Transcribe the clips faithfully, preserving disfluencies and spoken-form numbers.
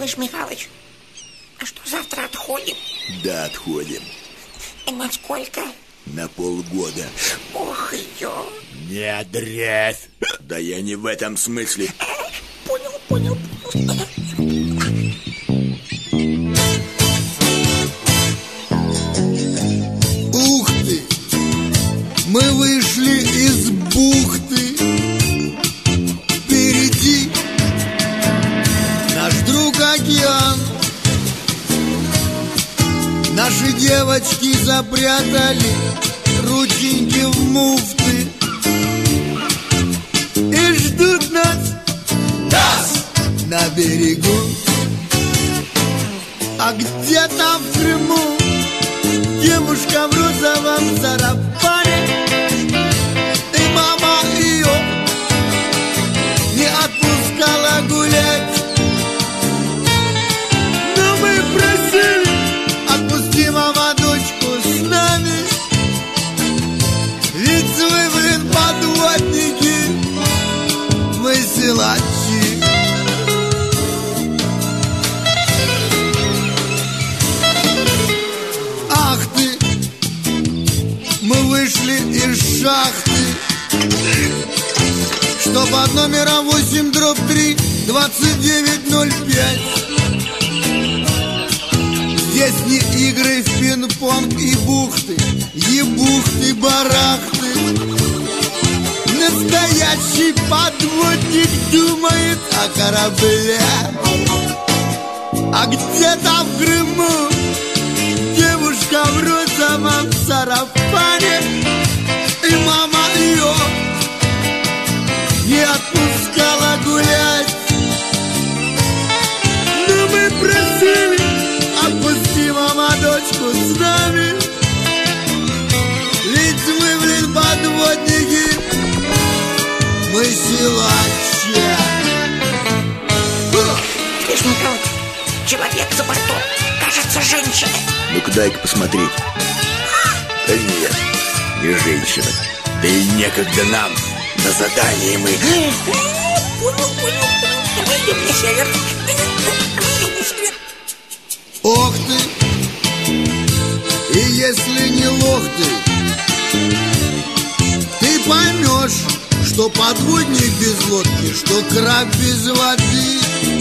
Слышь, Михалыч, а что, завтра отходим? Да, отходим. И на сколько? На полгода. Ох, ё. Не дрязь. Да я не в этом смысле. Понял, понял, понял. Ух ты! Мы вышли из бухты. Впереди наш друг океан. Наши девочки запрятали рученьки в муфты и ждут нас, нас на берегу. А где-то в Крыму девушка в розовом сарафане, и мама ее не отпускала гулять. Но мы просили: отпусти, мама, дочку с нами, ведь вы, блин, подводники, мы силачи. Ах ты, мы вышли из шахты, что под номером восемь дробь три двадцать девять ноль пять. Здесь не игры в пинг-понг и бухты, и бухты-барахты. Настоящий подводник думает о корабле. А где-то в Крыму девушка в розовом сарафане, и мама ее не отпускала гулять. Но мы просили: отпусти, мама, дочку с нами, ведь мы, блин, подводники, мы силачи. Слышь, Михалыч, человек за бортом, кажется, женщина. Ну-ка, дай-ка посмотреть. Да нет, не женщина. Да и некогда нам. На задании мы. Понял, понял, понял. Выйдем на север. Выйдем на север. Ох ты! И если не лох ты, ты поймешь, что подводник без лодки, что краб без воды.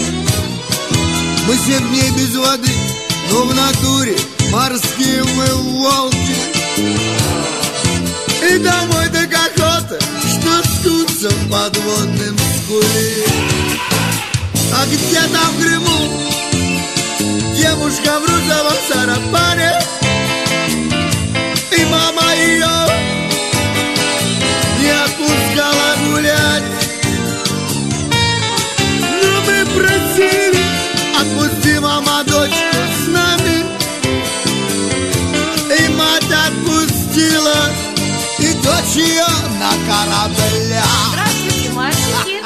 Мы семь дней без воды, но в натуре морские мы волки. И домой так охота, что скуться в подводном скуле. А где-то в Крыму девушка в розовом сарафане, и мама ее не отпускала гулять. Но мы просили: отпусти, мама, дочку с нами, и мать отпустила, и дочь ее на кораблях. Здравствуйте, мальчики.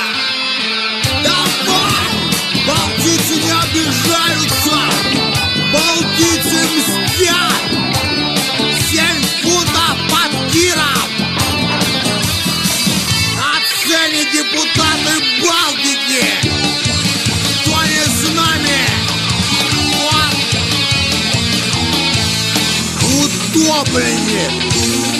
Давай! Балтийцы не обижаются, балтийцы мстят. Семь футов под Киром. На сцене депутаты Балтики. Кто не с нами? Вот. Утопленник.